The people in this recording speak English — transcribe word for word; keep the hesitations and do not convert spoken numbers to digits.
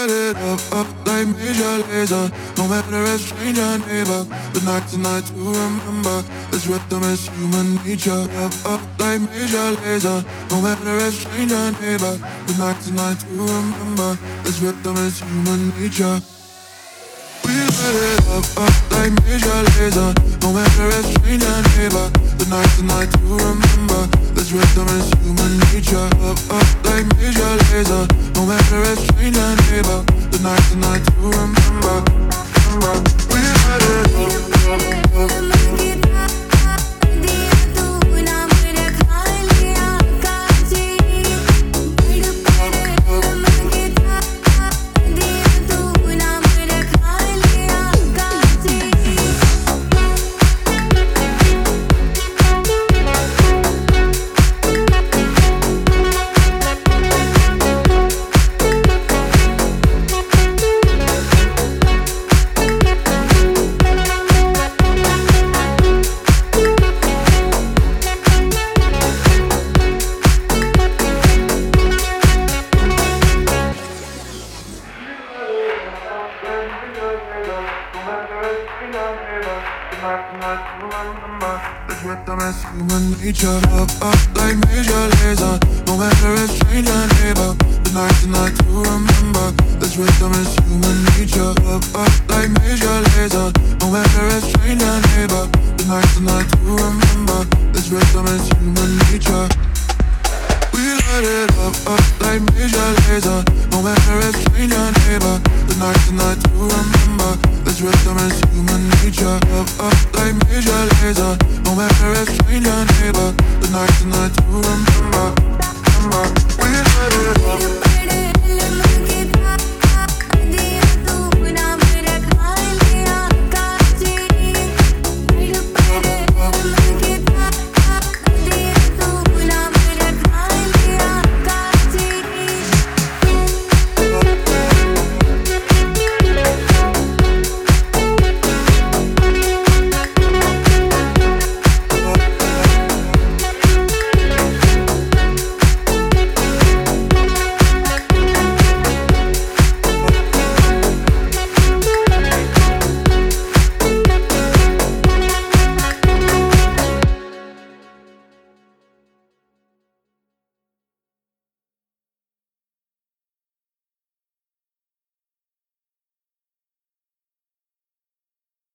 light it up, up like major laser. No matter if stranger neighbor, the night tonight to remember. This rhythm is human nature. Up, up like major laser. No matter if stranger neighbor, the night tonight to remember. This rhythm is human nature. We light it up, up like major laser. No matter if stranger neighbor, the night tonight to remember. This rhythm is human nature. Up, up like major laser. No matter if stranger neighbor, the night tonight to remember. We light it up, up, up. This rhythm is human nature. Up, up like major laser. No matter if stranger neighbor, the night tonight to remember. This rhythm is human nature. Up, up like major laser. No matter if stranger neighbor, the night tonight to remember. This rhythm is human nature. We light it up, up like major laser. No matter if stranger neighbor, the night tonight to remember. This rhythm is human nature. Up, up like major laser. No matter if stranger neighbor, the night tonight to remember. remember. We light it up.